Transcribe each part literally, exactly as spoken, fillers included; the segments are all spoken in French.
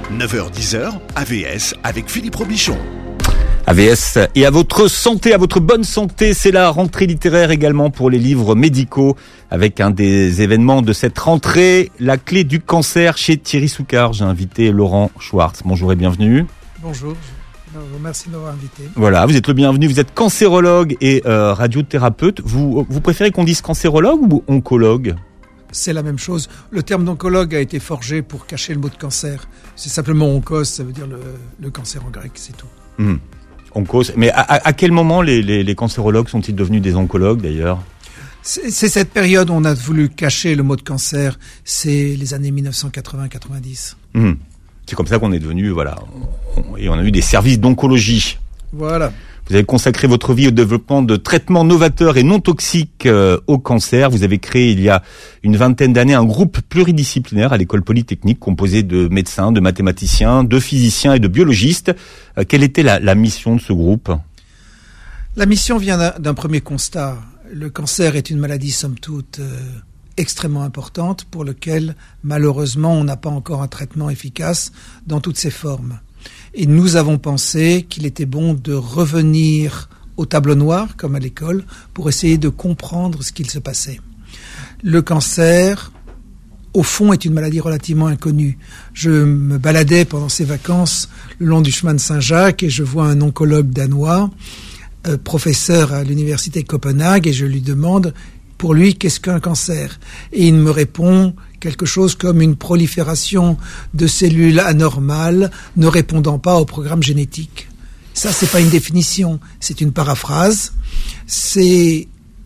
neuf heures dix, A V S avec Philippe Robichon. A V S et à votre santé, à votre bonne santé, c'est la rentrée littéraire également pour les livres médicaux avec un des événements de cette rentrée, la clé du cancer chez Thierry Soucard. J'ai invité Laurent Schwartz. Bonjour et bienvenue. Bonjour, merci de m'avoir invité. Voilà, vous êtes le bienvenu, vous êtes cancérologue et euh, radiothérapeute. Vous, vous préférez qu'on dise cancérologue ou oncologue ? C'est la même chose. Le terme d'oncologue a été forgé pour cacher le mot de cancer. C'est simplement onkos, ça veut dire le, le cancer en grec, c'est tout. Mmh. Oncos. Mais à, à quel moment les, les, les cancérologues sont-ils devenus des oncologues d'ailleurs ? c'est, c'est cette période où on a voulu cacher le mot de cancer, c'est les années dix-neuf cent quatre-vingts quatre-vingt-dix. Mmh. C'est comme ça qu'on est devenu, voilà, on, et on a eu des services d'oncologie. Voilà. Vous avez consacré votre vie au développement de traitements novateurs et non toxiques euh, au cancer. Vous avez créé il y a une vingtaine d'années un groupe pluridisciplinaire à l'école polytechnique composé de médecins, de mathématiciens, de physiciens et de biologistes. Euh, quelle était la, la mission de ce groupe ? La mission vient d'un, d'un premier constat. Le cancer est une maladie somme toute euh, extrêmement importante pour laquelle malheureusement on n'a pas encore un traitement efficace dans toutes ses formes. Et nous avons pensé qu'il était bon de revenir au tableau noir, comme à l'école, pour essayer de comprendre ce qu'il se passait. Le cancer, au fond, est une maladie relativement inconnue. Je me baladais pendant ces vacances le long du chemin de Saint-Jacques et je vois un oncologue danois, euh, professeur à l'université de Copenhague, et je lui demande, pour lui, qu'est-ce qu'un cancer ? Et il me répond quelque chose comme une prolifération de cellules anormales ne répondant pas au programme génétique. Ça, c'est pas une définition, c'est une paraphrase. C'est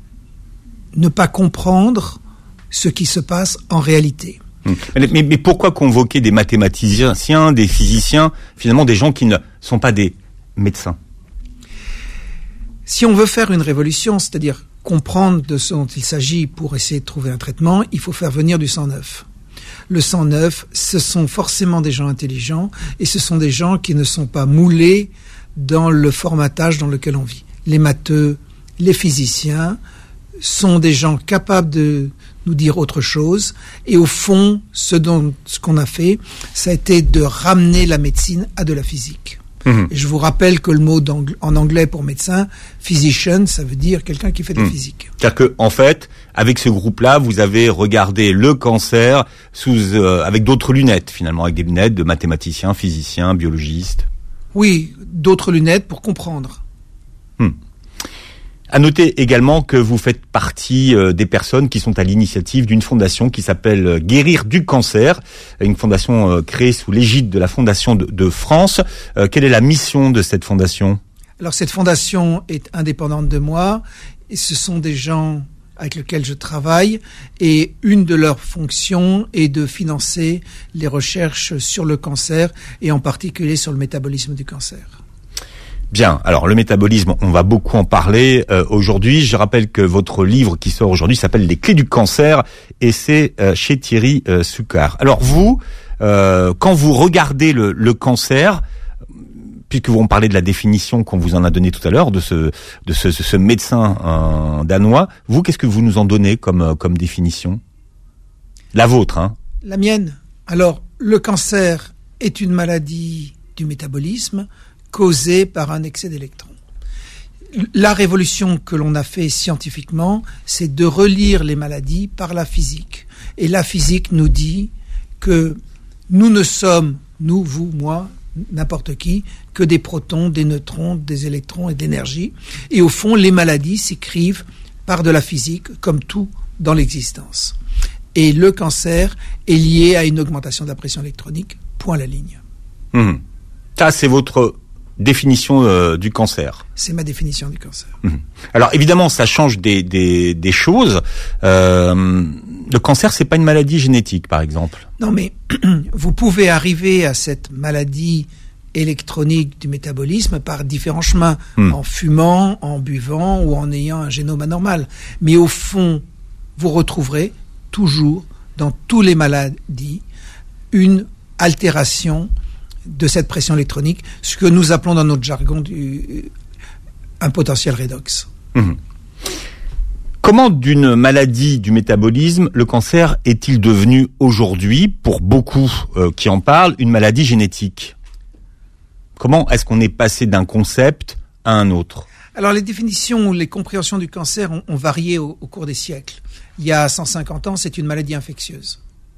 ne pas comprendre ce qui se passe en réalité. Mais, mais, mais pourquoi convoquer des mathématiciens, des physiciens, finalement des gens qui ne sont pas des médecins ? Si on veut faire une révolution, c'est-à-dire comprendre de ce dont il s'agit pour essayer de trouver un traitement, il faut faire venir du sang neuf. Le sang neuf, ce sont forcément des gens intelligents et ce sont des gens qui ne sont pas moulés dans le formatage dans lequel on vit. Les matheux, les physiciens sont des gens capables de nous dire autre chose et au fond, ce, dont, ce qu'on a fait, ça a été de ramener la médecine à de la physique. Mmh. Et je vous rappelle que le mot en anglais pour médecin, physician, ça veut dire quelqu'un qui fait de la mmh. physique. C'est-à-dire que, en fait, avec ce groupe-là, vous avez regardé le cancer sous, euh, avec d'autres lunettes, finalement, avec des lunettes de mathématiciens, physiciens, biologistes. Oui, d'autres lunettes pour comprendre. Mmh. À noter également que vous faites partie euh, des personnes qui sont à l'initiative d'une fondation qui s'appelle euh, Guérir du cancer, une fondation euh, créée sous l'égide de la Fondation de, de France. Euh, quelle est la mission de cette fondation ? Alors cette fondation est indépendante de moi et ce sont des gens avec lesquels je travaille et une de leurs fonctions est de financer les recherches sur le cancer et en particulier sur le métabolisme du cancer. Bien, alors le métabolisme, on va beaucoup en parler euh, aujourd'hui. Je rappelle que votre livre qui sort aujourd'hui s'appelle Les clés du cancer et c'est euh, chez Thierry euh, Soucard. Alors vous, euh, quand vous regardez le, le cancer, puisque vous en parlez de la définition qu'on vous en a donnée tout à l'heure, de ce, de ce, ce médecin euh, danois, vous, qu'est-ce que vous nous en donnez comme, comme définition ? La vôtre, hein ? La mienne. Alors, le cancer est une maladie du métabolisme causée par un excès d'électrons. La révolution que l'on a fait scientifiquement, c'est de relire les maladies par la physique. Et la physique nous dit que nous ne sommes, nous, vous, moi, n'importe qui, que des protons, des neutrons, des électrons et de l'énergie. Et au fond, les maladies s'écrivent par de la physique, comme tout dans l'existence. Et le cancer est lié à une augmentation de la pression électronique, point à la ligne. Mmh. Ça, c'est votre définition euh, du cancer. C'est ma définition du cancer. Mmh. Alors évidemment, ça change des, des, des choses. Euh, le cancer, c'est pas une maladie génétique, par exemple. Non, mais vous pouvez arriver à cette maladie électronique du métabolisme par différents chemins, mmh. en fumant, en buvant ou en ayant un génome anormal. Mais au fond, vous retrouverez toujours, dans toutes les maladies, une altération de cette pression électronique, ce que nous appelons dans notre jargon du, un potentiel redox. Mmh. Comment d'une maladie du métabolisme, le cancer est-il devenu aujourd'hui, pour beaucoup euh, qui en parlent, une maladie génétique ? Comment est-ce qu'on est passé d'un concept à un autre ? Alors les définitions, les compréhensions du cancer ont, ont varié au, au cours des siècles. Il y a cent cinquante ans, c'est une maladie infectieuse.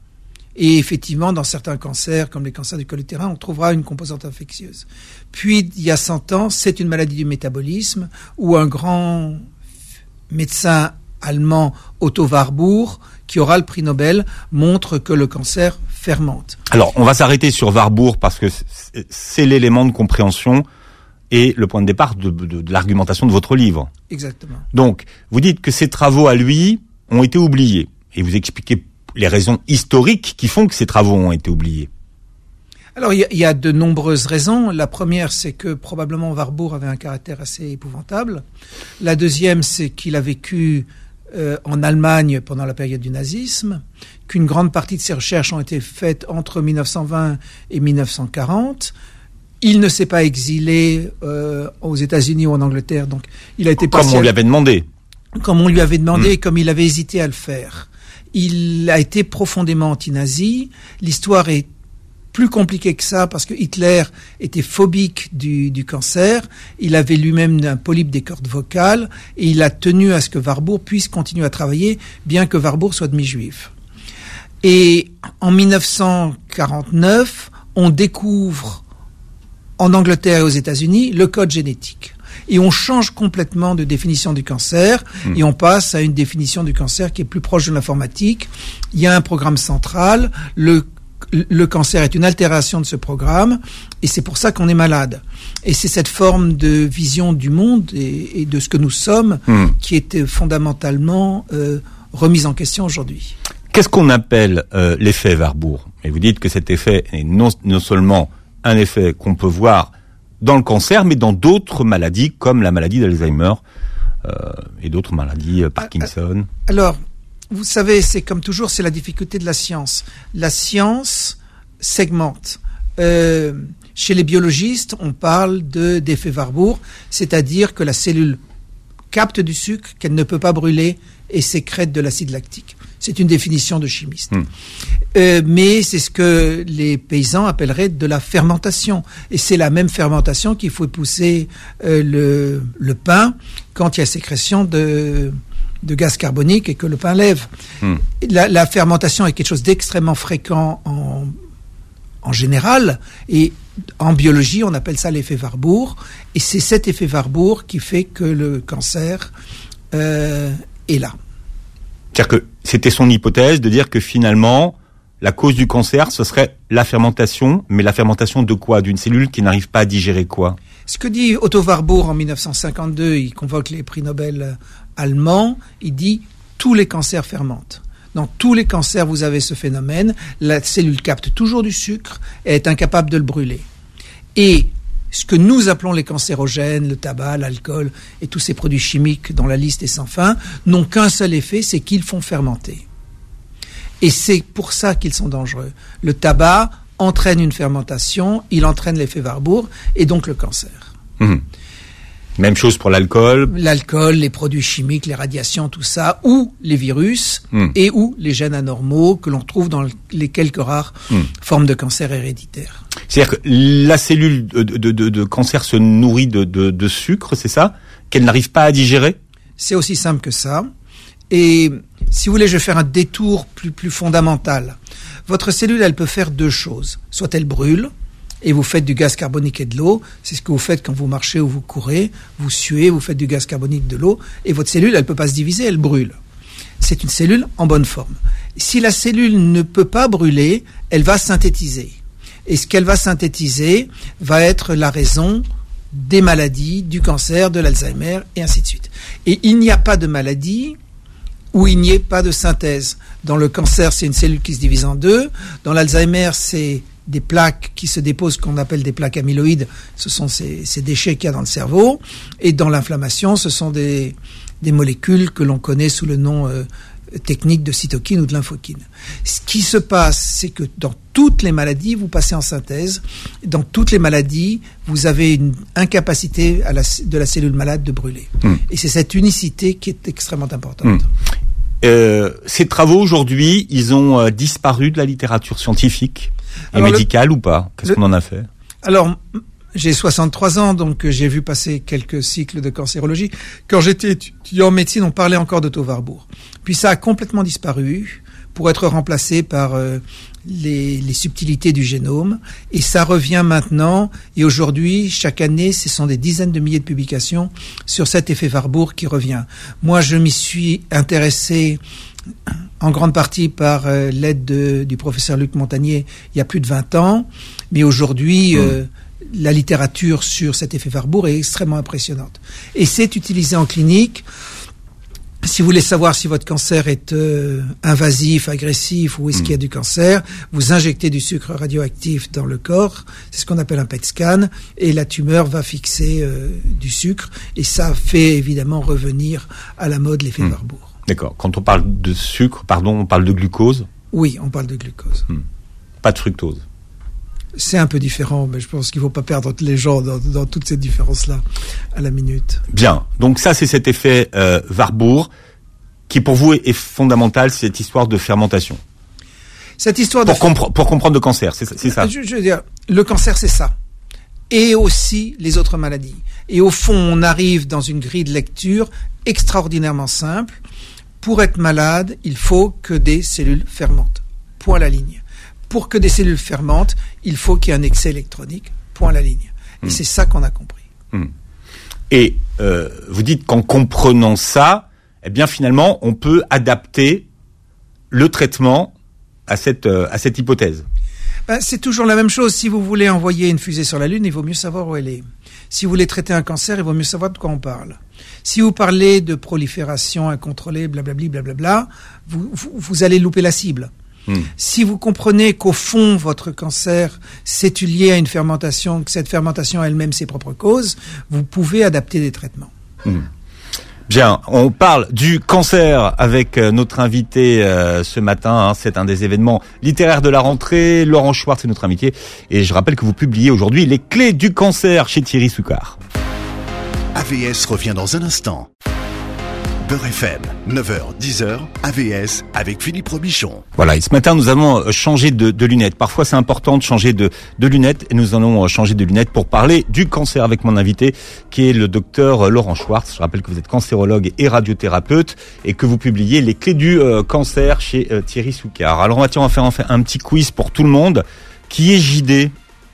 Et effectivement, dans certains cancers, comme les cancers du col utérin, on trouvera une composante infectieuse. Puis, il y a cent ans, c'est une maladie du métabolisme, où un grand médecin allemand, Otto Warburg, qui aura le prix Nobel, montre que le cancer fermente. Alors, on va s'arrêter sur Warburg parce que c'est l'élément de compréhension et le point de départ de, de, de l'argumentation de votre livre. Exactement. Donc, vous dites que ces travaux à lui ont été oubliés et vous expliquez les raisons historiques qui font que ces travaux ont été oubliés. Alors, il y, y a de nombreuses raisons. La première, c'est que probablement Warburg avait un caractère assez épouvantable. La deuxième, c'est qu'il a vécu euh, en Allemagne pendant la période du nazisme, qu'une grande partie de ses recherches ont été faites entre mille neuf cent vingt et mille neuf cent quarante. Il ne s'est pas exilé euh, aux États-Unis ou en Angleterre, donc il a été Comme partiel... on lui avait demandé. Comme on lui avait demandé, mmh. et comme il avait hésité à le faire. Il a été profondément anti-nazi. L'histoire est plus compliquée que ça parce que Hitler était phobique du, du cancer. Il avait lui-même un polype des cordes vocales et il a tenu à ce que Warburg puisse continuer à travailler, bien que Warburg soit demi-juif. Et en mille neuf cent quarante-neuf, on découvre en Angleterre et aux États-Unis le code génétique. Et on change complètement de définition du cancer mmh. et on passe à une définition du cancer qui est plus proche de l'informatique. Il y a un programme central, le, le cancer est une altération de ce programme et c'est pour ça qu'on est malade. Et c'est cette forme de vision du monde et, et de ce que nous sommes mmh. qui est fondamentalement euh, remise en question aujourd'hui. Qu'est-ce qu'on appelle euh, l'effet Warburg ? Et vous dites que cet effet est non, non seulement un effet qu'on peut voir dans le cancer, mais dans d'autres maladies comme la maladie d'Alzheimer euh, et d'autres maladies, euh, Parkinson. Alors, vous savez, c'est comme toujours, c'est la difficulté de la science. La science segmente. Euh, chez les biologistes, on parle de d'effet Warburg, c'est-à-dire que la cellule capte du sucre qu'elle ne peut pas brûler et sécrète de l'acide lactique. C'est une définition de chimiste. Mmh. Euh, mais c'est ce que les paysans appelleraient de la fermentation. Et c'est la même fermentation qu'il faut pousser euh, le, le pain quand il y a sécrétion de, de gaz carbonique et que le pain lève. Mmh. La, la fermentation est quelque chose d'extrêmement fréquent en, en général. Et en biologie, on appelle ça l'effet Warburg. Et c'est cet effet Warburg qui fait que le cancer euh, est là. C'est-à-dire que c'était son hypothèse de dire que finalement, la cause du cancer, ce serait la fermentation, mais la fermentation de quoi ? D'une cellule qui n'arrive pas à digérer quoi ? Ce que dit Otto Warburg en mille neuf cent cinquante-deux, il convoque les prix Nobel allemands, il dit « tous les cancers fermentent ». Dans tous les cancers, vous avez ce phénomène, la cellule capte toujours du sucre et est incapable de le brûler. Et ce que nous appelons les cancérogènes, le tabac, l'alcool et tous ces produits chimiques dont la liste est sans fin, n'ont qu'un seul effet, c'est qu'ils font fermenter. Et c'est pour ça qu'ils sont dangereux. Le tabac entraîne une fermentation, il entraîne l'effet Warburg et donc le cancer. Mmh. Même chose pour l'alcool. L'alcool, les produits chimiques, les radiations, tout ça, ou les virus mmh. et ou les gènes anormaux que l'on trouve dans les quelques rares mmh. formes de cancer héréditaire. C'est-à-dire que la cellule de, de, de, de cancer se nourrit de, de, de sucre, c'est ça ? Qu'elle n'arrive pas à digérer ? C'est aussi simple que ça. Et si vous voulez, je vais faire un détour plus, plus fondamental. Votre cellule, elle peut faire deux choses. Soit elle brûle, et vous faites du gaz carbonique et de l'eau. C'est ce que vous faites quand vous marchez ou vous courez. Vous suez, vous faites du gaz carbonique, de l'eau. Et votre cellule, elle ne peut pas se diviser, elle brûle. C'est une cellule en bonne forme. Si la cellule ne peut pas brûler, elle va synthétiser. Et ce qu'elle va synthétiser va être la raison des maladies, du cancer, de l'Alzheimer, et ainsi de suite. Et il n'y a pas de maladie où il n'y ait pas de synthèse. Dans le cancer, c'est une cellule qui se divise en deux. Dans l'Alzheimer, c'est des plaques qui se déposent, qu'on appelle des plaques amyloïdes. Ce sont ces, ces déchets qu'il y a dans le cerveau. Et dans l'inflammation, ce sont des, des molécules que l'on connaît sous le nom euh, technique de cytokine ou de lymphokine. Ce qui se passe, c'est que dans toutes les maladies, vous passez en synthèse. Dans toutes les maladies, vous avez une incapacité à la, de la cellule malade de brûler. Mmh. Et c'est cette unicité qui est extrêmement importante. Mmh. Euh, ces travaux aujourd'hui, ils ont euh, disparu de la littérature scientifique et Alors médicale le, ou pas? Qu'est-ce le, qu'on en a fait? Alors, j'ai soixante-trois ans, donc j'ai vu passer quelques cycles de cancérologie. Quand j'étais étudiant en médecine, on parlait encore de taux Warburg. Puis ça a complètement disparu pour être remplacé par euh, les, les subtilités du génome. Et ça revient maintenant. Et aujourd'hui, chaque année, ce sont des dizaines de milliers de publications sur cet effet Warburg qui revient. Moi, je m'y suis intéressé en grande partie par euh, l'aide de, du professeur Luc Montagnier il y a plus de vingt ans. Mais aujourd'hui... Mmh. Euh, la littérature sur cet effet Warburg est extrêmement impressionnante. Et c'est utilisé en clinique. Si vous voulez savoir si votre cancer est euh, invasif, agressif ou est-ce mmh. qu'il y a du cancer, vous injectez du sucre radioactif dans le corps, c'est ce qu'on appelle un P E T scan, et la tumeur va fixer euh, du sucre, et ça fait évidemment revenir à la mode l'effet mmh. Warburg. D'accord. Quand on parle de sucre, pardon, on parle de glucose? Oui, on parle de glucose. Mmh. Pas de fructose? C'est un peu différent, mais je pense qu'il ne faut pas perdre les gens dans, dans toutes ces différences-là à la minute. Bien. Donc ça, c'est cet effet euh, Warburg qui, pour vous, est, est fondamental, cette histoire de fermentation. Cette histoire pour de... Compre- pour comprendre le cancer, c'est, c'est ça. Je, je veux dire, le cancer, c'est ça. Et aussi les autres maladies. Et au fond, on arrive dans une grille de lecture extraordinairement simple. Pour être malade, il faut que des cellules fermentent. Point à la ligne. Pour que des cellules fermentent, il faut qu'il y ait un excès électronique, point à la ligne. Et mmh. c'est ça qu'on a compris. Mmh. Et euh, vous dites qu'en comprenant ça, eh bien finalement, on peut adapter le traitement à cette, euh, à cette hypothèse. Ben, c'est toujours la même chose. Si vous voulez envoyer une fusée sur la Lune, il vaut mieux savoir où elle est. Si vous voulez traiter un cancer, il vaut mieux savoir de quoi on parle. Si vous parlez de prolifération incontrôlée, blablabli, blablabla, vous, vous, vous allez louper la cible. Mmh. Si vous comprenez qu'au fond, votre cancer, c'est lié à une fermentation, que cette fermentation a elle-même ses propres causes, vous pouvez adapter des traitements. Mmh. Bien, on parle du cancer avec notre invité euh, ce matin. Hein, c'est un des événements littéraires de la rentrée. Laurent Schwartz est notre invité. Et je rappelle que vous publiez aujourd'hui Les clés du cancer chez Thierry Souccard. A V S revient dans un instant. Beurre F M, neuf heures, dix heures, A V S avec Philippe Robichon. Voilà, et ce matin, nous avons changé de, de lunettes. Parfois, c'est important de changer de, de lunettes, et nous allons changer de lunettes pour parler du cancer avec mon invité, qui est le docteur Laurent Schwartz. Je rappelle que vous êtes cancérologue et radiothérapeute, et que vous publiez Les clés du euh, cancer chez euh, Thierry Souccard. Alors, on va, tiens, on va faire en fait un petit quiz pour tout le monde. Qui est J D ?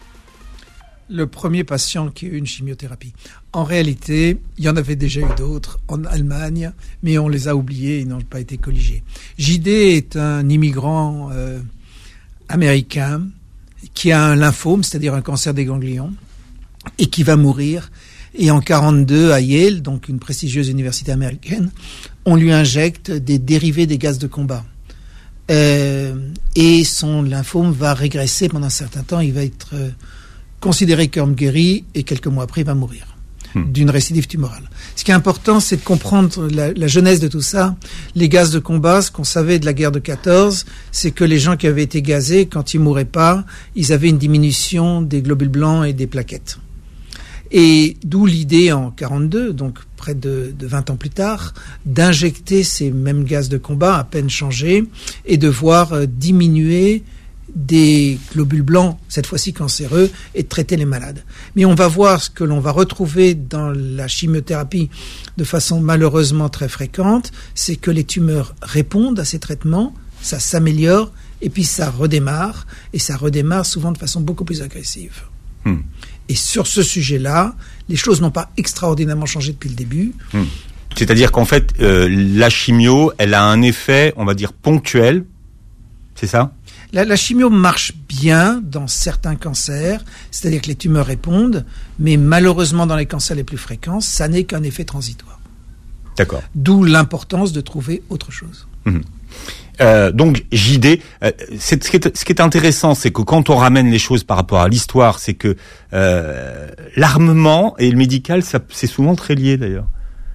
Le premier patient qui a eu une chimiothérapie. En réalité, il y en avait déjà eu d'autres en Allemagne, mais on les a oubliés, ils n'ont pas été colligés. J D est un immigrant euh, américain qui a un lymphome, c'est-à-dire un cancer des ganglions, et qui va mourir. Et en quarante-deux, à Yale, donc une prestigieuse université américaine, on lui injecte des dérivés des gaz de combat. Euh, et son lymphome va régresser pendant un certain temps, il va être... Euh, considéré comme guéri, et quelques mois après, il va mourir hmm. d'une récidive tumorale. Ce qui est important, c'est de comprendre la, la genèse de tout ça. Les gaz de combat, ce qu'on savait de la guerre de quatorze, c'est que les gens qui avaient été gazés, quand ils mouraient pas, ils avaient une diminution des globules blancs et des plaquettes. Et d'où l'idée en quarante-deux, donc près de, de vingt ans plus tard, d'injecter ces mêmes gaz de combat à peine changés et de voir euh, diminuer des globules blancs, cette fois-ci cancéreux, et de traiter les malades. Mais on va voir ce que l'on va retrouver dans la chimiothérapie de façon malheureusement très fréquente, c'est que les tumeurs répondent à ces traitements, ça s'améliore, et puis ça redémarre, et ça redémarre souvent de façon beaucoup plus agressive. Hmm. Et sur ce sujet-là, les choses n'ont pas extraordinairement changé depuis le début. Hmm. C'est-à-dire qu'en fait, euh, la chimio, elle a un effet, on va dire, ponctuel, c'est ça ? La, la chimio marche bien dans certains cancers, c'est-à-dire que les tumeurs répondent, mais malheureusement dans les cancers les plus fréquents, ça n'est qu'un effet transitoire. D'accord. D'où l'importance de trouver autre chose. Mmh. Euh, donc J D, euh, c'est, ce, qui est, ce qui est intéressant, c'est que quand on ramène les choses par rapport à l'histoire, c'est que euh, l'armement et le médical, ça, c'est souvent très lié d'ailleurs.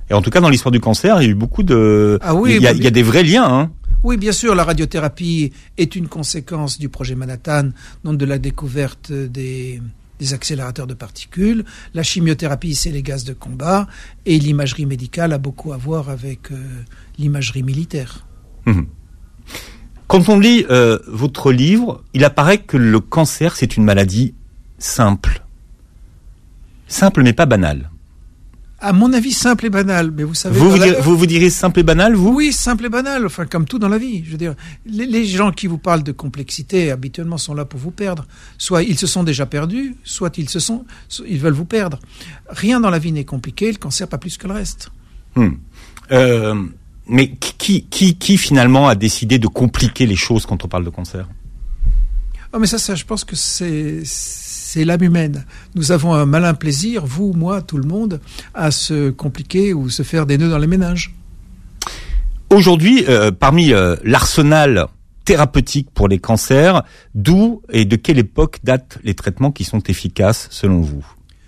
Et en tout cas, dans l'histoire du cancer, il y a eu beaucoup de... Ah oui, il y a, il y a des vrais liens, hein. Oui, bien sûr, la radiothérapie est une conséquence du projet Manhattan, donc de la découverte des, des accélérateurs de particules. La chimiothérapie, c'est les gaz de combat. Et l'imagerie médicale a beaucoup à voir avec euh, l'imagerie militaire. Mmh. Quand on lit euh, votre livre, il apparaît que le cancer, c'est une maladie simple. Simple, mais pas banale. À mon avis, simple et banal. Mais vous savez, vous vous, la... direz, vous vous direz simple et banal, vous ? Oui, simple et banal. Enfin, comme tout dans la vie. Je veux dire, les, les gens qui vous parlent de complexité, habituellement, sont là pour vous perdre. Soit ils se sont déjà perdus, soit ils se sont, ils veulent vous perdre. Rien dans la vie n'est compliqué. Le cancer, pas plus que le reste. Hmm. Euh, mais qui, qui, qui finalement a décidé de compliquer les choses quand on parle de cancer ? Oh, mais ça, ça, je pense que c'est. C'est l'âme humaine. Nous avons un malin plaisir, vous, moi, tout le monde, à se compliquer ou se faire des nœuds dans les méninges. Aujourd'hui, euh, parmi euh, l'arsenal thérapeutique pour les cancers, d'où et de quelle époque datent les traitements qui sont efficaces selon vous ?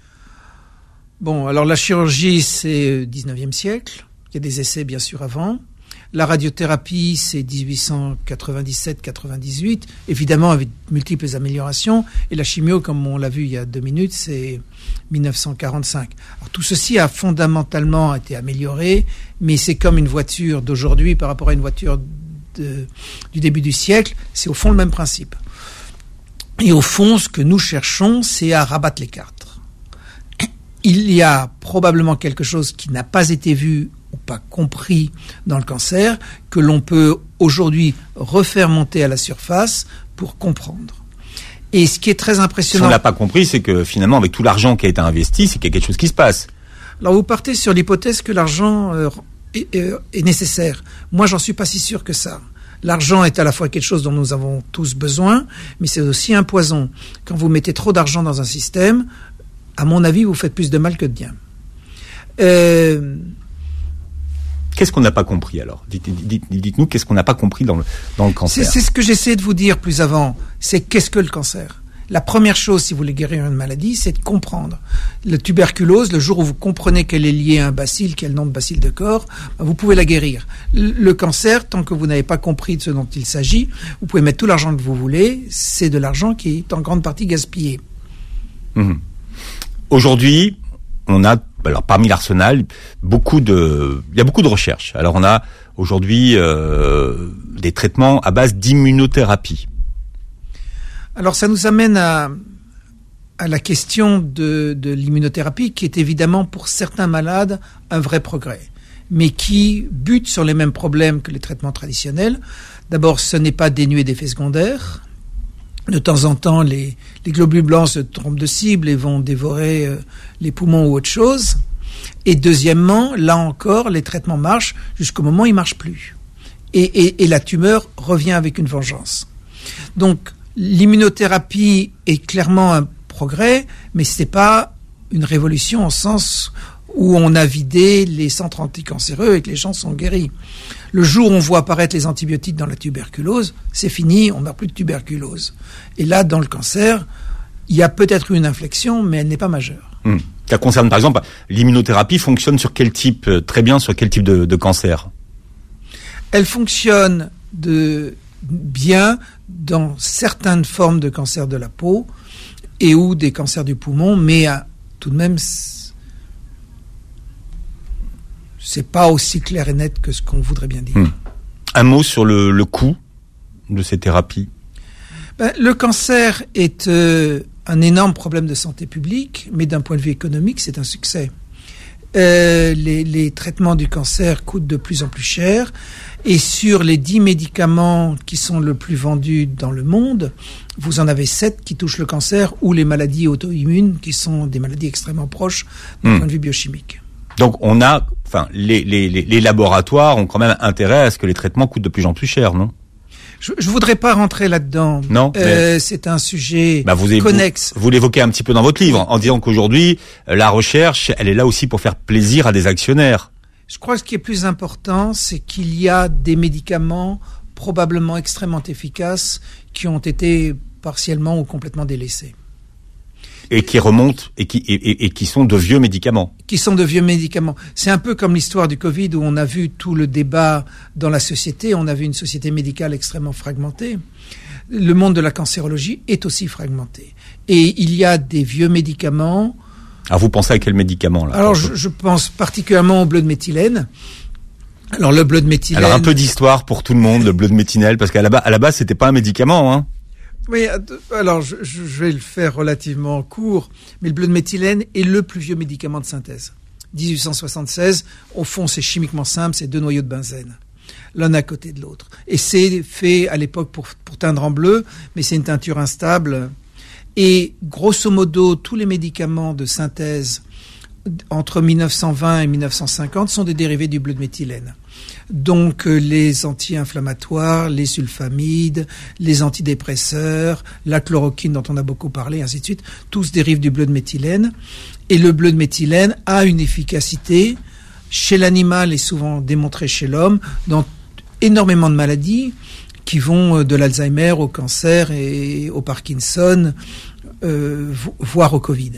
Bon, alors la chirurgie, c'est dix-neuvième siècle. Il y a des essais, bien sûr, avant. La radiothérapie, c'est dix-huit cent quatre-vingt-dix-sept quatre-vingt-dix-huit, évidemment avec multiples améliorations. Et la chimio, comme on l'a vu il y a deux minutes, c'est dix-neuf cent quarante-cinq. Alors, tout ceci a fondamentalement été amélioré, mais c'est comme une voiture d'aujourd'hui par rapport à une voiture de, du début du siècle. C'est au fond le même principe. Et au fond, ce que nous cherchons, c'est à rabattre les cartes. Il y a probablement quelque chose qui n'a pas été vu ou pas compris dans le cancer, que l'on peut aujourd'hui refaire monter à la surface pour comprendre. Et ce qui est très impressionnant... Si on l'a pas compris, c'est que finalement, avec tout l'argent qui a été investi, c'est qu'il y a quelque chose qui se passe. Alors vous partez sur l'hypothèse que l'argent euh, est, euh, est nécessaire. Moi, j'en suis pas si sûr que ça. L'argent est à la fois quelque chose dont nous avons tous besoin, mais c'est aussi un poison. Quand vous mettez trop d'argent dans un système, à mon avis, vous faites plus de mal que de bien. Euh... Qu'est-ce qu'on n'a pas compris alors ? Dites, dites, dites-nous, qu'est-ce qu'on n'a pas compris dans le, dans le cancer ? c'est, c'est ce que j'essaie de vous dire plus avant. C'est qu'est-ce que le cancer ? La première chose, si vous voulez guérir une maladie, c'est de comprendre. La tuberculose, le jour où vous comprenez qu'elle est liée à un bacille, qui est le nom de bacille de corps, ben vous pouvez la guérir. Le cancer, tant que vous n'avez pas compris de ce dont il s'agit, vous pouvez mettre tout l'argent que vous voulez, c'est de l'argent qui est en grande partie gaspillé. Mmh. Aujourd'hui, on a, alors parmi l'arsenal, beaucoup de, il y a beaucoup de recherches. Alors on a aujourd'hui euh, des traitements à base d'immunothérapie. Alors ça nous amène à, à la question de, de l'immunothérapie, qui est évidemment pour certains malades un vrai progrès, mais qui bute sur les mêmes problèmes que les traitements traditionnels. D'abord, ce n'est pas dénué d'effets secondaires. De temps en temps, les, les globules blancs se trompent de cible et vont dévorer euh, les poumons ou autre chose. Et deuxièmement, là encore, les traitements marchent jusqu'au moment où ils ne marchent plus. Et, et, et la tumeur revient avec une vengeance. Donc, l'immunothérapie est clairement un progrès, mais ce n'est pas une révolution au sens où on a vidé les centres anticancéreux et que les gens sont guéris. Le jour où on voit apparaître les antibiotiques dans la tuberculose, c'est fini, on n'a plus de tuberculose. Et là, dans le cancer, il y a peut-être eu une inflexion, mais elle n'est pas majeure. Mmh. Ça concerne, par exemple, l'immunothérapie fonctionne sur quel type, très bien, sur quel type de, de cancer ? Elle fonctionne de bien dans certaines formes de cancer de la peau et ou des cancers du poumon, mais à, tout de même, c'est pas aussi clair et net que ce qu'on voudrait bien dire. Mmh. Un mot sur le, le coût de ces thérapies. Ben, le cancer est euh, un énorme problème de santé publique, mais d'un point de vue économique, c'est un succès. Euh, les, les traitements du cancer coûtent de plus en plus cher, et sur les dix médicaments qui sont le plus vendus dans le monde, vous en avez sept qui touchent le cancer ou les maladies auto-immunes, qui sont des maladies extrêmement proches d'un mmh. point de vue biochimique. Donc on a, enfin, les, les, les laboratoires ont quand même intérêt à ce que les traitements coûtent de plus en plus cher, non ? Je, je voudrais pas rentrer là-dedans. Non. Euh, mais... C'est un sujet bah, vous avez, connexe. Vous, vous l'évoquez un petit peu dans votre livre, en disant qu'aujourd'hui, la recherche, elle est là aussi pour faire plaisir à des actionnaires. Je crois que ce qui est plus important, c'est qu'il y a des médicaments probablement extrêmement efficaces qui ont été partiellement ou complètement délaissés. et qui remontent et qui et, et, et qui sont de vieux médicaments. Qui sont de vieux médicaments. C'est un peu comme l'histoire du Covid où on a vu tout le débat dans la société. On a vu une société médicale extrêmement fragmentée. Le monde de la cancérologie est aussi fragmenté. Et il y a des vieux médicaments. Alors vous pensez à quel médicament là? Alors je, je pense particulièrement au bleu de méthylène. Alors le bleu de méthylène. Alors un peu d'histoire pour tout le monde, le bleu de méthylène, parce qu'à la base, à la base, c'était pas un médicament, hein. Oui, alors je, je vais le faire relativement court, mais le bleu de méthylène est le plus vieux médicament de synthèse. dix-huit cent soixante-seize, au fond c'est chimiquement simple, c'est deux noyaux de benzène, l'un à côté de l'autre. Et c'est fait à l'époque pour, pour teindre en bleu, mais c'est une teinture instable. Et grosso modo, tous les médicaments de synthèse entre mille neuf cent vingt et mille neuf cent cinquante sont des dérivés du bleu de méthylène. Donc euh, les anti-inflammatoires, les sulfamides, les antidépresseurs, la chloroquine dont on a beaucoup parlé, ainsi de suite, tous dérivent du bleu de méthylène. Et le bleu de méthylène a une efficacité chez l'animal et souvent démontrée chez l'homme dans énormément de maladies qui vont de l'Alzheimer au cancer et au Parkinson, euh, voire au Covid.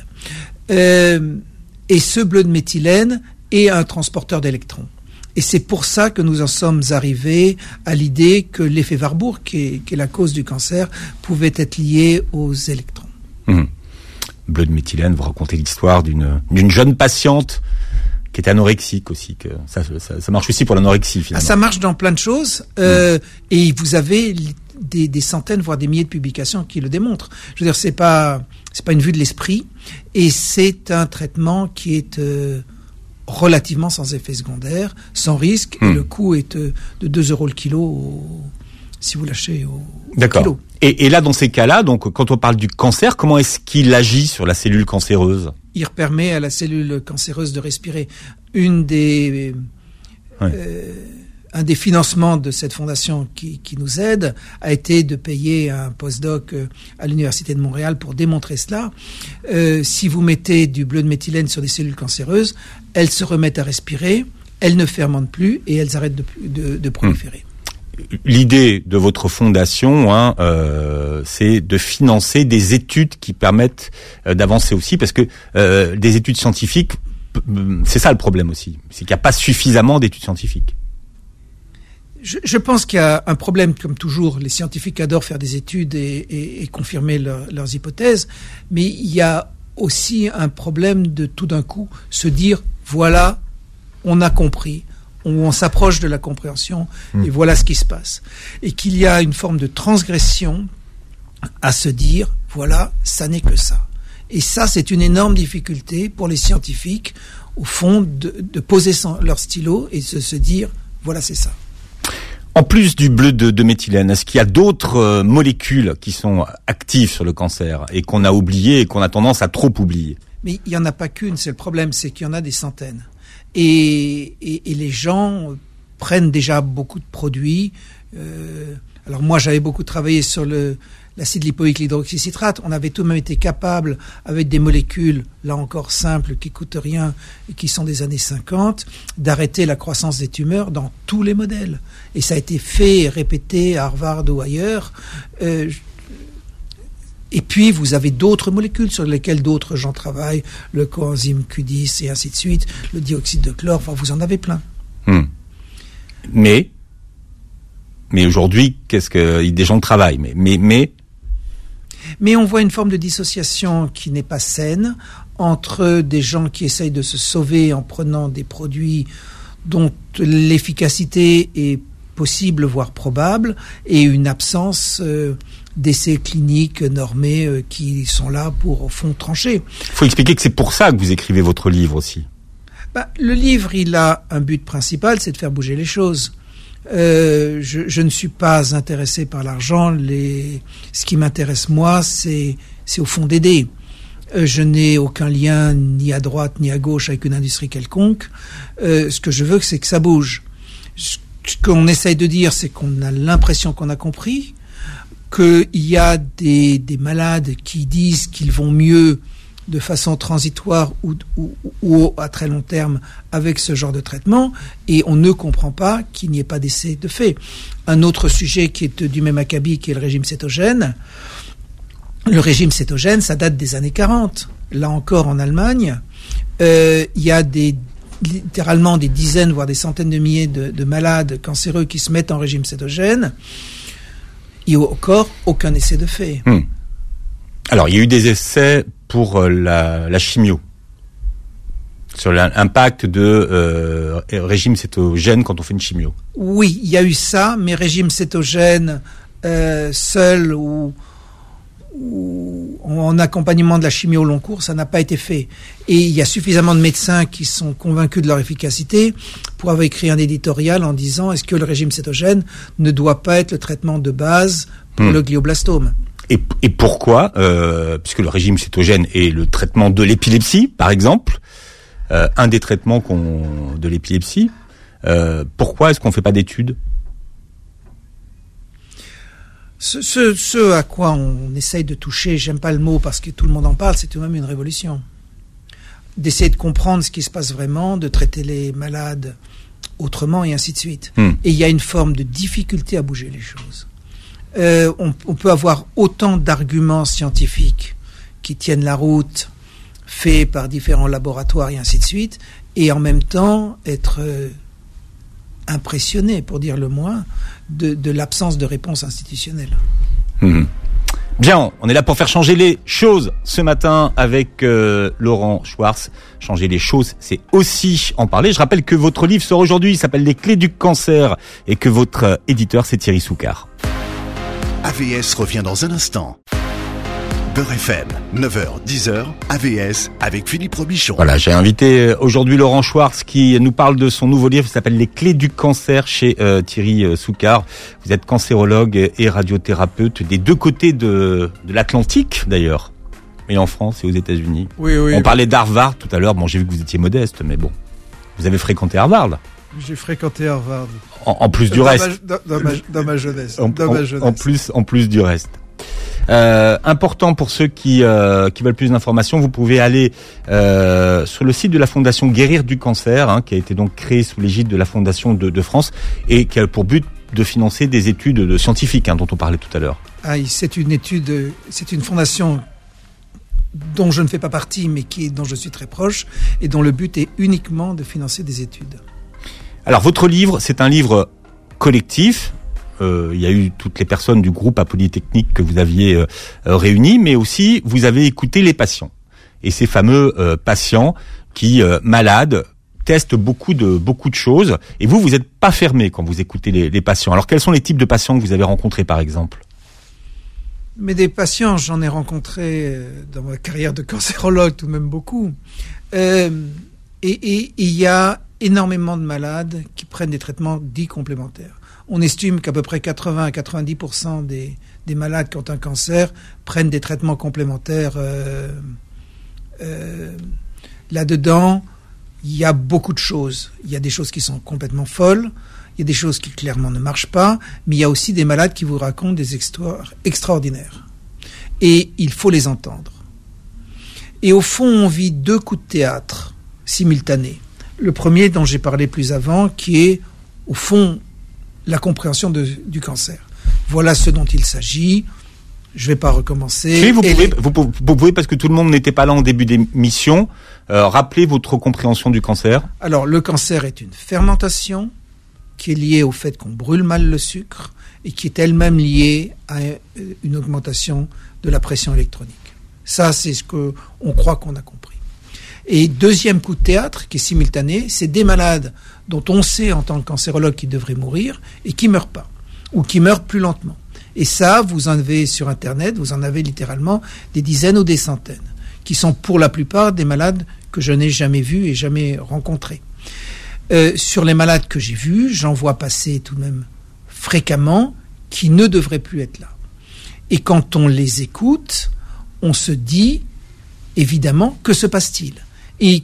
Euh, et ce bleu de méthylène est un transporteur d'électrons. Et c'est pour ça que nous en sommes arrivés à l'idée que l'effet Warburg, qui est, qui est la cause du cancer, pouvait être lié aux électrons. Mmh. Bleu de méthylène, vous racontez l'histoire d'une, d'une jeune patiente qui est anorexique aussi. Que ça, ça, ça marche aussi pour l'anorexie, finalement. Ah, ça marche dans plein de choses. Euh, mmh. Et vous avez des, des centaines, voire des milliers de publications qui le démontrent. Je veux dire, c'est pas, c'est pas une vue de l'esprit. Et c'est un traitement qui est... Euh, relativement sans effet secondaire, sans risque, mmh. et le coût est de deux euros le kilo au, si vous l'achetez au, D'accord. au kilo. Et, et là, dans ces cas-là, donc, quand on parle du cancer, comment est-ce qu'il agit sur la cellule cancéreuse? Il permet à la cellule cancéreuse de respirer. Une des, ouais. euh, un des financements de cette fondation qui, qui nous aide a été de payer un postdoc à l'Université de Montréal pour démontrer cela. Euh, si vous mettez du bleu de méthylène sur des cellules cancéreuses, elles se remettent à respirer, elles ne fermentent plus et elles arrêtent de, de, de proliférer. L'idée de votre fondation, hein, euh, c'est de financer des études qui permettent euh, d'avancer aussi, parce que euh, des études scientifiques, c'est ça le problème aussi, c'est qu'il n'y a pas suffisamment d'études scientifiques. Je, je pense qu'il y a un problème, comme toujours, les scientifiques adorent faire des études et, et, et confirmer leur, leurs hypothèses, mais il y a aussi un problème de tout d'un coup se dire, voilà, on a compris, on, on s'approche de la compréhension, mmh. et voilà ce qui se passe. Et qu'il y a une forme de transgression à se dire, voilà, ça n'est que ça. Et ça, c'est une énorme difficulté pour les scientifiques, au fond, de, de poser son, leur stylo et de se dire, voilà, c'est ça. En plus du bleu de, de méthylène, est-ce qu'il y a d'autres euh, molécules qui sont actives sur le cancer et qu'on a oubliées et qu'on a tendance à trop oublier? Mais il n'y en a pas qu'une, c'est le problème, c'est qu'il y en a des centaines. Et, et, et les gens prennent déjà beaucoup de produits. Euh, alors moi, j'avais beaucoup travaillé sur le, l'acide lipoïque, l'hydroxycitrate. On avait tout de même été capable, avec des molécules, là encore simples, qui coûtent rien et qui sont des années cinquante, d'arrêter la croissance des tumeurs dans tous les modèles. Et ça a été fait et répété à Harvard ou ailleurs. Euh, et puis, vous avez d'autres molécules sur lesquelles d'autres gens travaillent, le coenzyme Q dix et ainsi de suite, le dioxyde de chlore, enfin, vous en avez plein. Hum. Mais, mais aujourd'hui, qu'est-ce que, des gens travaillent, mais, mais, mais, Mais on voit une forme de dissociation qui n'est pas saine entre des gens qui essayent de se sauver en prenant des produits dont l'efficacité est possible, voire probable, et une absence euh, d'essais cliniques normés euh, qui sont là pour, au fond, trancher. Il faut expliquer que c'est pour ça que vous écrivez votre livre aussi. Bah, le livre, il a un but principal, c'est de faire bouger les choses. Euh, je, je ne suis pas intéressé par l'argent. Les, ce qui m'intéresse, moi, c'est, c'est au fond d'aider. Euh, je n'ai aucun lien ni à droite ni à gauche avec une industrie quelconque. Euh, ce que je veux, c'est que ça bouge. Ce qu'on essaye de dire, c'est qu'on a l'impression qu'on a compris, qu'il y a des, des malades qui disent qu'ils vont mieux de façon transitoire ou, ou, ou à très long terme avec ce genre de traitement, et on ne comprend pas qu'il n'y ait pas d'essai de fait. Un autre sujet qui est du même acabit, qui est le régime cétogène, le régime cétogène, ça date des années quarante. Là encore, en Allemagne, euh, il y a des, littéralement des dizaines, voire des centaines de milliers de, de malades cancéreux qui se mettent en régime cétogène. Il n'y a encore aucun essai de fait. Hum. Alors, il y a eu des essais pour la, la chimio, sur l'impact de euh, régime cétogène quand on fait une chimio. Oui, il y a eu ça, mais régime cétogène euh, seul ou, ou en accompagnement de la chimio au long cours, ça n'a pas été fait. Et il y a suffisamment de médecins qui sont convaincus de leur efficacité pour avoir écrit un éditorial en disant est-ce que le régime cétogène ne doit pas être le traitement de base pour mmh. le glioblastome. Et, et pourquoi euh, puisque le régime cétogène est le traitement de l'épilepsie, par exemple, euh, un des traitements qu'on, de l'épilepsie, euh, pourquoi est-ce qu'on ne fait pas d'études ? Ce, ce, ce à quoi on essaye de toucher, j'aime pas le mot parce que tout le monde en parle, c'est tout de même une révolution. D'essayer de comprendre ce qui se passe vraiment, de traiter les malades autrement et ainsi de suite. Mmh. Et il y a une forme de difficulté à bouger les choses. Euh, on, on peut avoir autant d'arguments scientifiques qui tiennent la route, faits par différents laboratoires et ainsi de suite, et en même temps être euh, impressionné, pour dire le moins, de, de l'absence de réponse institutionnelle. Mmh. Bien, on est là pour faire changer les choses ce matin avec euh, Laurent Schwartz. Changer les choses, c'est aussi en parler. Je rappelle que votre livre sort aujourd'hui, il s'appelle Les clés du cancer, et que votre euh, éditeur, c'est Thierry Soucard. A V S revient dans un instant. Beurre F M, neuf heures, dix heures, A V S avec Philippe Robichon. Voilà, j'ai invité aujourd'hui Laurent Schwartz qui nous parle de son nouveau livre qui s'appelle Les clés du cancer chez euh, Thierry Soucard. Vous êtes cancérologue et radiothérapeute des deux côtés de, de l'Atlantique d'ailleurs, et en France et aux États-Unis. Oui, oui. On parlait d'Harvard tout à l'heure. Bon, j'ai vu que vous étiez modeste, mais bon, vous avez fréquenté Harvard. J'ai fréquenté Harvard. En, en plus du dans reste. Ma, dans, dans, ma, dans ma jeunesse. En, dans en, ma jeunesse. en plus, en plus du reste. Euh, important pour ceux qui euh, qui veulent plus d'informations, vous pouvez aller euh, sur le site de la Fondation Guérir du cancer, hein, qui a été donc créée sous l'égide de la Fondation de, de France et qui a pour but de financer des études de scientifiques, hein, dont on parlait tout à l'heure. Ah, c'est une étude, c'est une fondation dont je ne fais pas partie, mais qui dont je suis très proche et dont le but est uniquement de financer des études. Alors, votre livre, c'est un livre collectif. Euh, il y a eu toutes les personnes du groupe à Polytechnique que vous aviez euh, réunis, mais aussi vous avez écouté les patients. Et ces fameux euh, patients qui, euh, malades, testent beaucoup de beaucoup de choses. Et vous, vous n'êtes pas fermé quand vous écoutez les, les patients. Alors, quels sont les types de patients que vous avez rencontrés, par exemple ? Mais des patients, j'en ai rencontrés dans ma carrière de cancérologue, tout de même beaucoup. Euh, et il y a énormément de malades qui prennent des traitements dits complémentaires. On estime qu'à peu près quatre-vingts à quatre-vingt-dix pour cent des, des malades qui ont un cancer prennent des traitements complémentaires. Euh, euh, là-dedans, il y a beaucoup de choses. Il y a des choses qui sont complètement folles, il y a des choses qui clairement ne marchent pas, mais il y a aussi des malades qui vous racontent des histoires extraordinaires. Et il faut les entendre. Et au fond, on vit deux coups de théâtre simultanés. Le premier dont j'ai parlé plus avant, qui est, au fond, la compréhension de, du cancer. Voilà ce dont il s'agit. Je ne vais pas recommencer. Oui, vous pouvez, les... vous, vous pouvez, parce que tout le monde n'était pas là en début d'émission, euh, rappeler votre compréhension du cancer. Alors, le cancer est une fermentation qui est liée au fait qu'on brûle mal le sucre et qui est elle-même liée à une augmentation de la pression électronique. Ça, c'est ce qu'on croit qu'on a compris. Et deuxième coup de théâtre, qui est simultané, c'est des malades dont on sait en tant que cancérologue qu'ils devraient mourir et qui ne meurent pas, ou qui meurent plus lentement. Et ça, vous en avez sur Internet, vous en avez littéralement des dizaines ou des centaines, qui sont pour la plupart des malades que je n'ai jamais vus et jamais rencontrés. Euh, sur les malades que j'ai vus, j'en vois passer tout de même fréquemment qui ne devraient plus être là. Et quand on les écoute, on se dit, évidemment, que se passe-t-il ? Et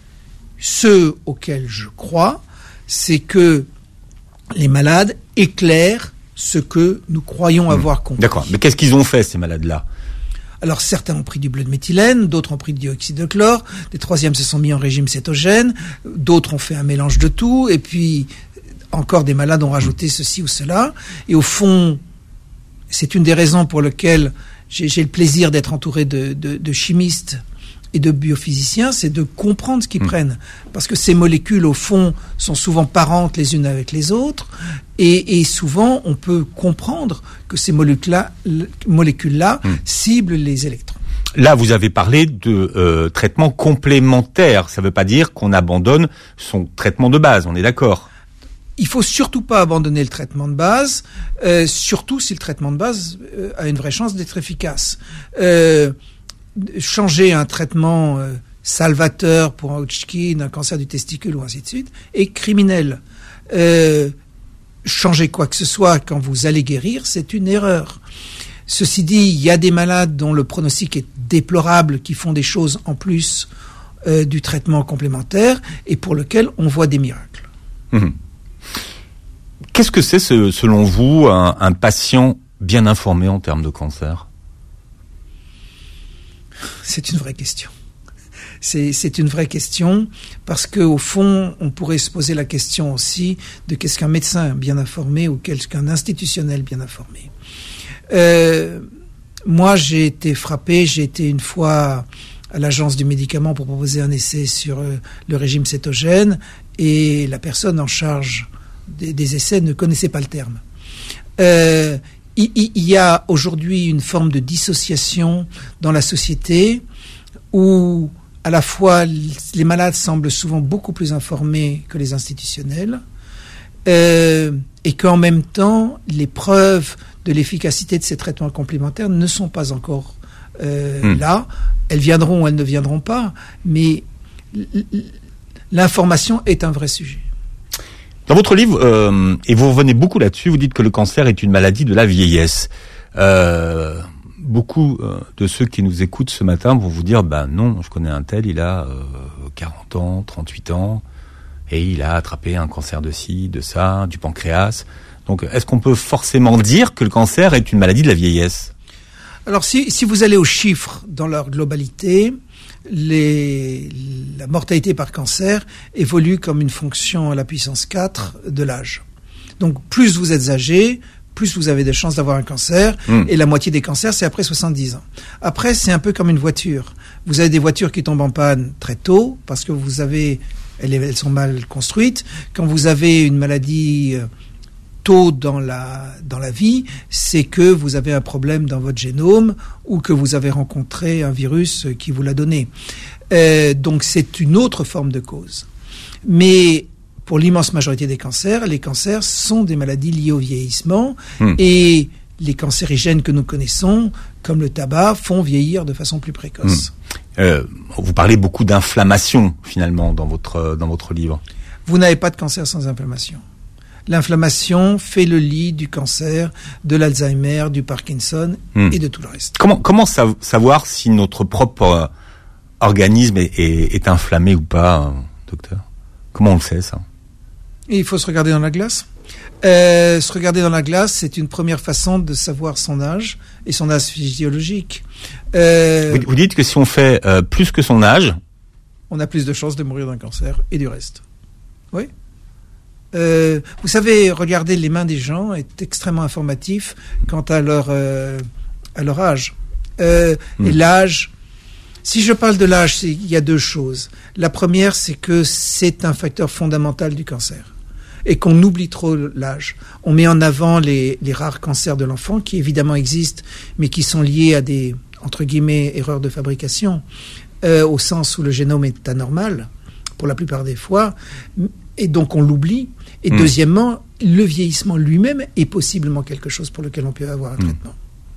ce auquel je crois, c'est que les malades éclairent ce que nous croyons avoir compris. D'accord. Mais qu'est-ce qu'ils ont fait, ces malades-là ? Alors, certains ont pris du bleu de méthylène, d'autres ont pris du dioxyde de chlore, des troisièmes se sont mis en régime cétogène, d'autres ont fait un mélange de tout, et puis encore des malades ont rajouté ceci ou cela. Et au fond, c'est une des raisons pour lesquelles j'ai, j'ai le plaisir d'être entouré de, de, de chimistes et de biophysiciens, c'est de comprendre ce qu'ils mmh. prennent. Parce que ces molécules, au fond, sont souvent parentes les unes avec les autres. Et, et souvent, on peut comprendre que ces molécules-là, molécules-là mmh. ciblent les électrons. Là, vous avez parlé de euh, traitement complémentaire. Ça ne veut pas dire qu'on abandonne son traitement de base, on est d'accord ? Il faut surtout pas abandonner le traitement de base, euh, surtout si le traitement de base euh, a une vraie chance d'être efficace. Euh, changer un traitement euh, salvateur pour un Hodgkin, un cancer du testicule ou ainsi de suite, est criminel. Euh, changer quoi que ce soit quand vous allez guérir, c'est une erreur. Ceci dit, il y a des malades dont le pronostic est déplorable, qui font des choses en plus euh, du traitement complémentaire et pour lequel on voit des miracles. Mmh. Qu'est-ce que c'est, ce, selon vous, un, un patient bien informé en termes de cancer ? C'est une vraie question. C'est, c'est une vraie question parce que au fond, on pourrait se poser la question aussi de qu'est-ce qu'un médecin bien informé ou qu'est-ce qu'un institutionnel bien informé. Euh, moi, j'ai été frappé. J'ai été une fois à l'agence du médicament pour proposer un essai sur euh, le régime cétogène et la personne en charge des, des essais ne connaissait pas le terme. Euh, il, il y a aujourd'hui une forme de dissociation dans la société où à la fois les malades semblent souvent beaucoup plus informés que les institutionnels euh, et qu'en même temps les preuves de l'efficacité de ces traitements complémentaires ne sont pas encore euh, mmh. là. Elles viendront ou elles ne viendront pas, mais l'information est un vrai sujet. Dans votre livre, euh, et vous revenez beaucoup là-dessus, vous dites que le cancer est une maladie de la vieillesse. Euh, beaucoup euh, de ceux qui nous écoutent ce matin vont vous dire, ben non, je connais un tel, il a euh, quarante ans, trente-huit ans, et il a attrapé un cancer de ci, de ça, du pancréas. Donc, est-ce qu'on peut forcément dire que le cancer est une maladie de la vieillesse ? Alors, si, si vous allez aux chiffres dans leur globalité, les, la mortalité par cancer évolue comme une fonction à la puissance quatre de l'âge. Donc, plus vous êtes âgé, plus vous avez de chances d'avoir un cancer, mmh. et la moitié des cancers, c'est après soixante-dix ans. Après, c'est un peu comme une voiture. Vous avez des voitures qui tombent en panne très tôt, parce que vous avez, elles, elles sont mal construites. Quand vous avez une maladie euh, tôt dans la, dans la vie, c'est que vous avez un problème dans votre génome ou que vous avez rencontré un virus qui vous l'a donné. Euh, donc c'est une autre forme de cause. Mais pour l'immense majorité des cancers, les cancers sont des maladies liées au vieillissement mmh. et les cancérigènes que nous connaissons, comme le tabac, font vieillir de façon plus précoce. Mmh. Euh, vous parlez beaucoup d'inflammation finalement dans votre, dans votre livre. Vous n'avez pas de cancer sans inflammation. L'inflammation fait le lit du cancer, de l'Alzheimer, du Parkinson mmh. et de tout le reste. Comment, comment sa- savoir si notre propre euh, organisme est, est, est inflammé ou pas, euh, docteur ? Comment on le sait, ça ? Et il faut se regarder dans la glace. Euh, se regarder dans la glace, c'est une première façon de savoir son âge et son âge physiologique. Euh, vous, vous dites que si on fait euh, plus que son âge... On a plus de chances de mourir d'un cancer et du reste. Oui. Euh, vous savez, regarder les mains des gens est extrêmement informatif quant à leur, euh, à leur âge. Euh, mmh. Et l'âge, si je parle de l'âge, c'est, il y a deux choses. La première, c'est que c'est un facteur fondamental du cancer et qu'on oublie trop l'âge. On met en avant les, les rares cancers de l'enfant qui évidemment existent, mais qui sont liés à des, entre guillemets, erreurs de fabrication, euh, au sens où le génome est anormal, pour la plupart des fois, et donc on l'oublie. Et mmh. deuxièmement, le vieillissement lui-même est possiblement quelque chose pour lequel on peut avoir un mmh. traitement.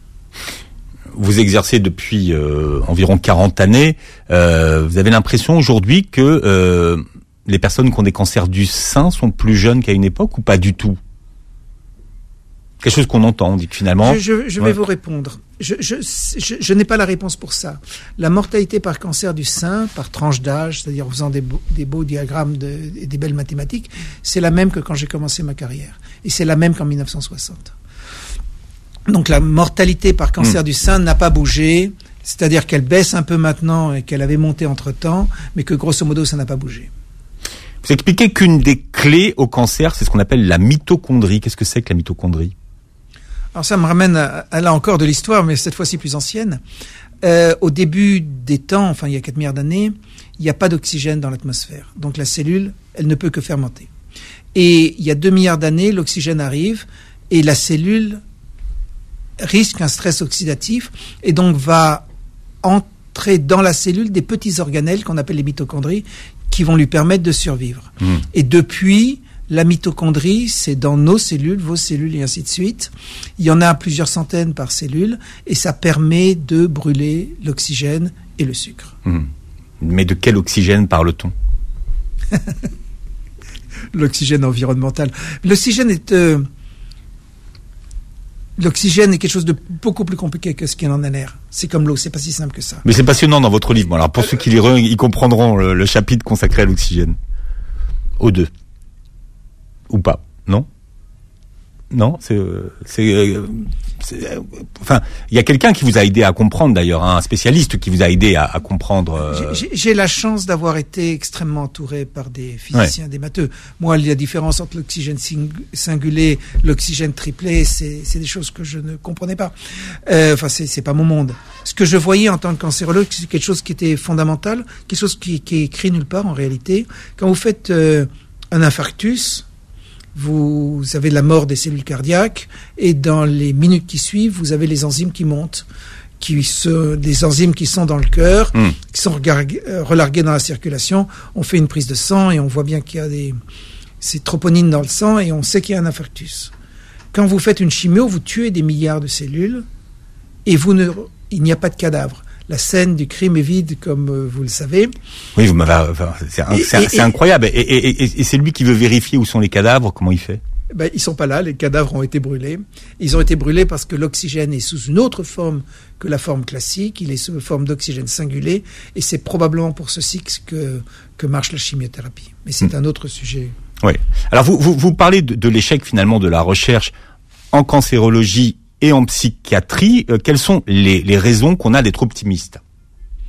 Vous exercez depuis euh, environ quarante années. Euh, vous avez l'impression aujourd'hui que euh, les personnes qui ont des cancers du sein sont plus jeunes qu'à une époque ou pas du tout ? Quelque chose qu'on entend, on dit que finalement... Je, je, je vais ouais. vous répondre. Je, je, je, je n'ai pas la réponse pour ça. La mortalité par cancer du sein, par tranche d'âge, c'est-à-dire en faisant des beaux, des beaux diagrammes de, et des belles mathématiques, c'est la même que quand j'ai commencé ma carrière. Et c'est la même qu'en dix-neuf cent soixante. Donc la mortalité par cancer mmh. du sein n'a pas bougé, c'est-à-dire qu'elle baisse un peu maintenant et qu'elle avait monté entre-temps, mais que grosso modo, ça n'a pas bougé. Vous expliquez qu'une des clés au cancer, c'est ce qu'on appelle la mitochondrie. Qu'est-ce que c'est que la mitochondrie ? Alors ça me ramène à, à là encore de l'histoire, mais cette fois-ci plus ancienne. Euh, au début des temps, enfin il y a quatre milliards d'années, il n'y a pas d'oxygène dans l'atmosphère. Donc la cellule, elle ne peut que fermenter. Et il y a deux milliards d'années, l'oxygène arrive et la cellule risque un stress oxydatif et donc va entrer dans la cellule des petits organelles qu'on appelle les mitochondries qui vont lui permettre de survivre. Mmh. Et depuis, la mitochondrie, c'est dans nos cellules, vos cellules et ainsi de suite. Il y en a plusieurs centaines par cellule et ça permet de brûler l'oxygène et le sucre. Mmh. Mais de quel oxygène parle-t-on ? L'oxygène environnemental. L'oxygène est... Euh, L'oxygène est quelque chose de beaucoup plus compliqué que ce qu'il y a en l'air. C'est comme l'eau, c'est pas si simple que ça. Mais c'est passionnant dans votre livre. Alors pour ceux qui liront, ils comprendront le, le chapitre consacré à l'oxygène. O deux. Ou pas, non ? Non, c'est, c'est, c'est, enfin, il y a quelqu'un qui vous a aidé à comprendre d'ailleurs, hein, un spécialiste qui vous a aidé à, à comprendre. Euh... J'ai, j'ai la chance d'avoir été extrêmement entouré par des physiciens, ouais. des matheux. Moi, la différence entre l'oxygène singulé, l'oxygène triplé, c'est, c'est des choses que je ne comprenais pas. Euh, enfin, c'est, c'est pas mon monde. Ce que je voyais en tant que cancérologue, c'est quelque chose qui était fondamental, quelque chose qui, qui est écrit nulle part en réalité. Quand vous faites euh, un infarctus, vous avez la mort des cellules cardiaques et dans les minutes qui suivent, vous avez les enzymes qui montent, qui se, des enzymes qui sont dans le cœur, mmh. qui sont regarguées, relarguées dans la circulation. On fait une prise de sang et on voit bien qu'il y a des ces troponines dans le sang et on sait qu'il y a un infarctus. Quand vous faites une chimio, vous tuez des milliards de cellules et vous ne, il n'y a pas de cadavre. La scène du crime est vide, comme euh, vous le savez. Oui, vous m'avez. Enfin, c'est, un, et, c'est, et, c'est incroyable. Et, et, et, et c'est lui qui veut vérifier où sont les cadavres. Comment il fait ? Ben, ils sont pas là. Les cadavres ont été brûlés. Ils ont été brûlés parce que l'oxygène est sous une autre forme que la forme classique. Il est sous forme d'oxygène singulé, et c'est probablement pour ceci que que marche la chimiothérapie. Mais c'est mmh. un autre sujet. Oui. Alors vous vous, vous parlez de, de l'échec finalement de la recherche en cancérologie et en psychiatrie. Euh, quelles sont les, les raisons qu'on a d'être optimiste aujourd'hui ?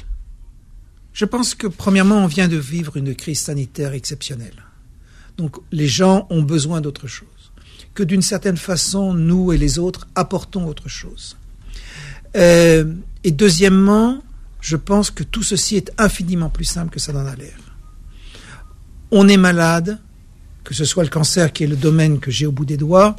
Je pense que premièrement, on vient de vivre une crise sanitaire exceptionnelle. Donc les gens ont besoin d'autre chose. Que d'une certaine façon, nous et les autres apportons autre chose. Euh, et deuxièmement, je pense que tout ceci est infiniment plus simple que ça n'en a l'air. On est malade, que ce soit le cancer qui est le domaine que j'ai au bout des doigts,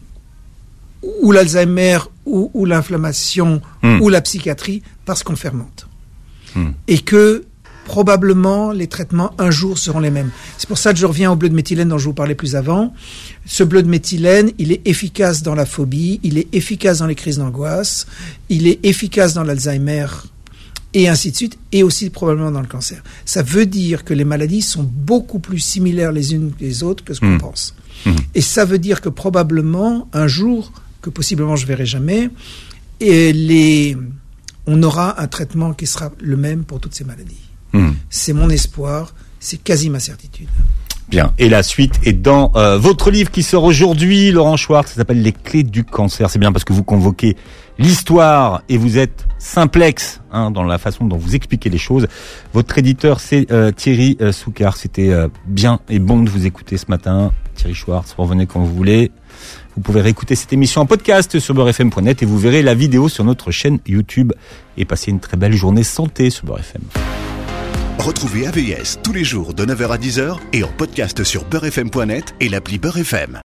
ou l'Alzheimer, ou, ou l'inflammation, mmh. ou la psychiatrie, parce qu'on fermente. Mmh. Et que, probablement, les traitements, un jour, seront les mêmes. C'est pour ça que je reviens au bleu de méthylène dont je vous parlais plus avant. Ce bleu de méthylène, il est efficace dans la phobie, il est efficace dans les crises d'angoisse, il est efficace dans l'Alzheimer, et ainsi de suite, et aussi probablement dans le cancer. Ça veut dire que les maladies sont beaucoup plus similaires les unes que les autres que ce qu'on mmh. pense. Mmh. Et ça veut dire que probablement, un jour, que possiblement je verrai jamais, et les, on aura un traitement qui sera le même pour toutes ces maladies. Mmh. C'est mon espoir, c'est quasi ma certitude. Bien, et la suite est dans euh, votre livre qui sort aujourd'hui, Laurent Schwartz, ça s'appelle Les clés du cancer. C'est bien parce que vous convoquez l'histoire et vous êtes simplex hein, dans la façon dont vous expliquez les choses. Votre éditeur, c'est euh, Thierry euh, Soucard. C'était euh, bien et bon de vous écouter ce matin. Thierry Schwartz, revenez quand vous voulez. Vous pouvez réécouter cette émission en podcast sur beurre f m point net et vous verrez la vidéo sur notre chaîne YouTube. Et passez une très belle journée santé sur Beurre F M. Retrouvez A V S tous les jours de neuf heures à dix heures et en podcast sur beurre f m point net et l'appli Beurre F M.